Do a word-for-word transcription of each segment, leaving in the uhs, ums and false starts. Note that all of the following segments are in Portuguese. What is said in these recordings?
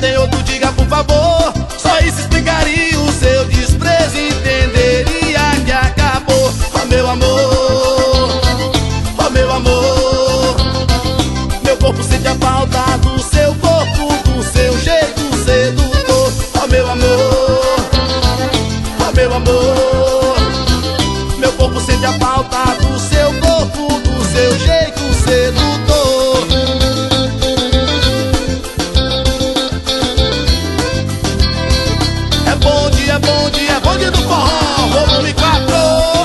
tem outro, diga por favor. Só isso explicaria o seu desprezo, entenderia que acabou. Oh meu amor, oh meu amor, meu corpo sente a falta do seu corpo, do seu jeito sedutor. Oh meu amor, oh meu amor, meu corpo sente a falta do seu corpo, do seu jeito sedutor. É bonde, é bonde, é bonde do forró, volume quatro.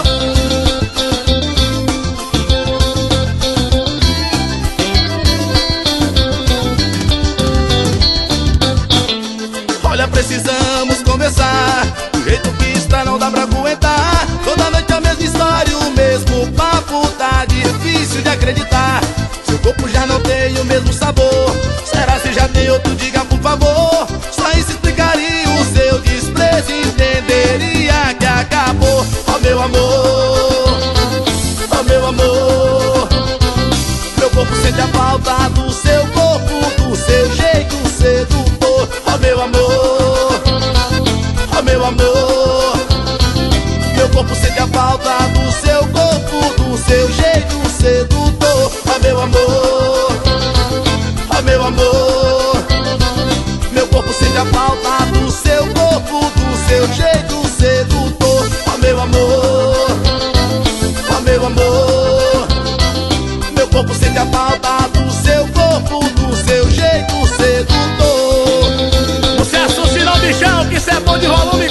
Olha, precisamos conversar, do jeito que está não dá pra aguentar. Toda noite a mesma história, o mesmo papo, tá difícil de acreditar. Seu corpo já não tem o mesmo sabor, será se já tem outro, diga por favor. Só isso explicaria o seu desprezo, entenderia que acabou. Oh meu amor, oh meu amor, meu corpo sente a falta do seu corpo, do seu jeito sedutor. Oh meu amor, oh meu amor, meu corpo sente a falta do seu corpo, do seu jeito sedutor. Oh meu amor, oh meu amor, meu corpo sente a falta do seu corpo, do seu jeito sedutor. Oh meu amor, oh meu amor, meu corpo sente a falta do seu corpo, do seu jeito sedutor. Sucesso, sinal de chão, que isso é bom de volume